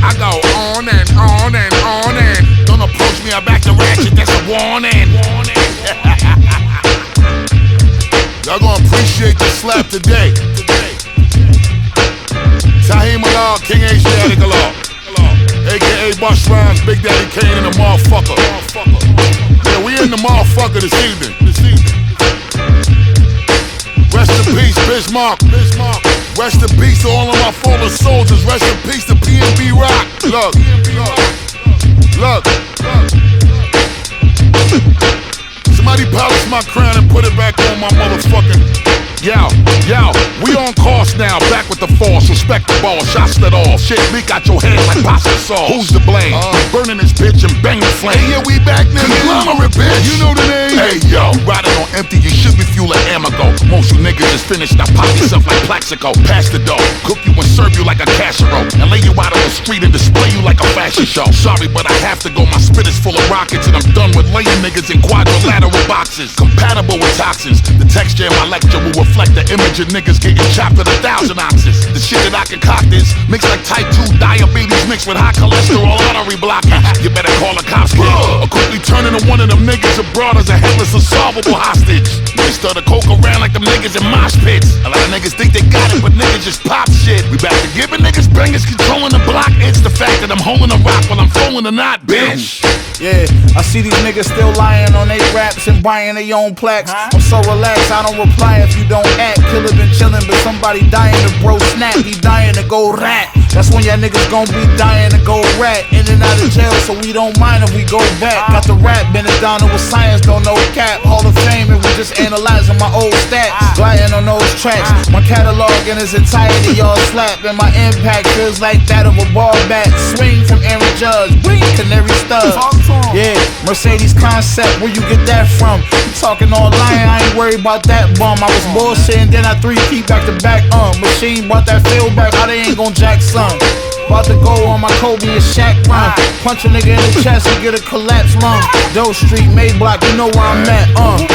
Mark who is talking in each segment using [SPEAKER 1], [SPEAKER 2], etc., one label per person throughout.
[SPEAKER 1] I go on and on and on and don't approach me, I back to ratchet, that's a warning. Y'all gonna appreciate the slap today. Tahim Allah, King Asiatic Allah, aka Bush Rhymes, Big Daddy Kane and the motherfucker. Yeah, we in the motherfucker this evening. Rest in peace, Bismarck. Rest in peace to all of my fallen soldiers. Rest in peace to PNB Rock. Look. Somebody polish my crown and put it back on my motherfucking. Yo, we on course now, back with the force, respect the ball, shots that all, shit leak out your head like pasta sauce. Who's to blame? Burning this bitch and bang the flame. Hey, yeah, we back now, conglomerate bitch. You know the name? Hey, yo, riding on empty, you should be fueling Amago. Most you niggas just finished, now pop yourself like Plaxico. Pass the dough, cook you and serve you like a casserole, and lay you out on the street and display you like a fashion show. Sorry, but I have to go, my spit is full of rockets, and I'm done with laying niggas in quadrilateral boxes. Compatible with toxins, the texture in my lecture will reflect the image of niggas getting chopped at 1,000 ounces. The shit that I concoct is mixed like type 2 diabetes mixed with high cholesterol artery blocking. You better call the cops, kid, or quickly turn into one of them niggas abroad as a headless unsolvable hostage. They start to coke around like them niggas in mosh pits. A lot of niggas think they got it, but niggas just pop shit. We back to giving niggas bangers, controlling the block. It's the fact that I'm holding a rock while I'm throwing a knot, bitch.
[SPEAKER 2] Yeah, I see these niggas still lying on they raps and buying their own plaques. I'm so relaxed, I don't reply if you don't act. Killer been chillin', but somebody dying to bro snap. He dying to go rat. That's when y'all niggas gon' be dying to go rat. In and out of jail, so we don't mind if we go back. Got the rap, been it down with science, don't know cap. Hall of Fame, and we just analyzing my old stats. Gliding on those tracks, my catalog in its entirety, y'all slap. And my impact feels like that of a ball bat. Swing from Aaron Judge, bling, Canary Studs. Yeah, Mercedes concept, where you get that from? You talking all lying, I ain't worried about that bum. I was bullshitting, then I 3-peat back to back. Machine brought that feel back, how they ain't gon' jack son. About to go on my Kobe and Shaq run. Punch a nigga in the chest and get a collapse lung. Doe Street, Mayblock, you know where I'm at.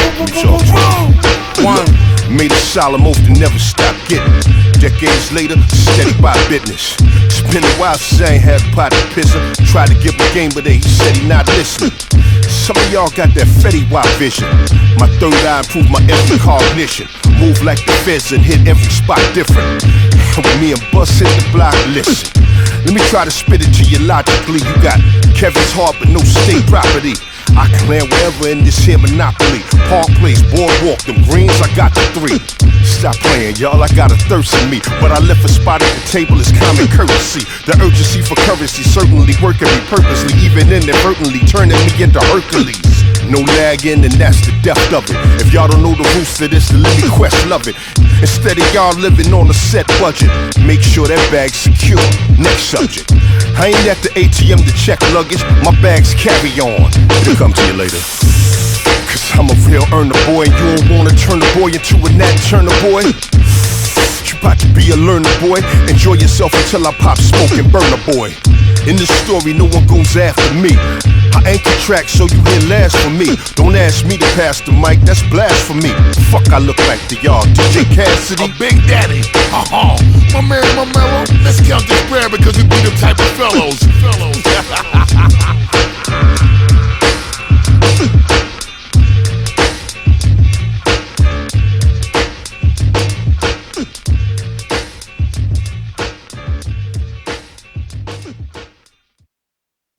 [SPEAKER 2] One.
[SPEAKER 3] Made a solemn oath to never stop getting. Decades later, steady by business. It's been a while since I ain't had a pot of pisser. Tried to give him game, but he said he not listening. Some of y'all got that Fetty Wap vision. My third eye improved my every cognition. Move like the feds and hit every spot different. When me and Bus hit the block, listen. Let me try to spit it to you logically. You got Kevin's heart but no state property. I can land wherever in this here monopoly. Park Place, Boardwalk, them greens, I got the 3. Stop playing, y'all, I got a thirst in me. But I left a spot at the table is common courtesy. The urgency for currency certainly working me purposely, even inadvertently turning me into Hercules. No lagging, and that's the depth of it. If y'all don't know the roots of this, then let me quest love it. Instead of y'all living on a set budget, make sure that bag's secure. Next subject. I ain't at the ATM to check luggage, my bags carry on. It'll come to you later. Cause I'm a real earner boy, and you don't wanna turn the boy into a Nat Turner boy. You about to be a learner boy, enjoy yourself until I pop smoke and burn a boy. In this story, no one goes after me. I anchor track so you hear last from me. Don't ask me to pass the mic, that's blasphemy. Fuck I look like to y'all, DJ Cassidy,
[SPEAKER 1] a Big Daddy. My man, my mellow. Let's count this bread because we be the type of fellows.